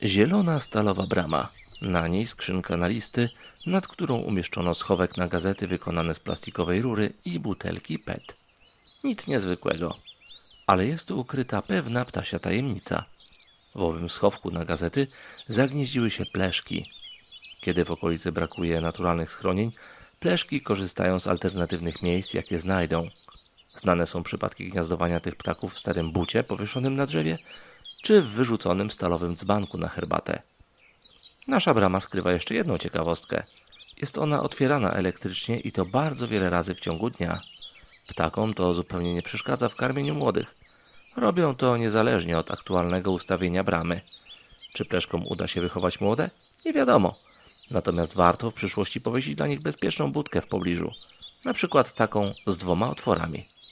Zielona stalowa brama. Na niej skrzynka na listy, nad którą umieszczono schowek na gazety wykonane z plastikowej rury i butelki PET. Nic niezwykłego, ale jest tu ukryta pewna ptasia tajemnica. W owym schowku na gazety zagnieździły się pleszki. Kiedy w okolicy brakuje naturalnych schronień, pleszki korzystają z alternatywnych miejsc, jakie znajdą. Znane są przypadki gniazdowania tych ptaków w starym bucie powieszonym na drzewie, czy w wyrzuconym stalowym dzbanku na herbatę. Nasza brama skrywa jeszcze jedną ciekawostkę. Jest ona otwierana elektrycznie i to bardzo wiele razy w ciągu dnia. Ptakom to zupełnie nie przeszkadza w karmieniu młodych. Robią to niezależnie od aktualnego ustawienia bramy. Czy pleszkom uda się wychować młode? Nie wiadomo. Natomiast warto w przyszłości powiesić dla nich bezpieczną budkę w pobliżu. Na przykład taką z 2 otworami.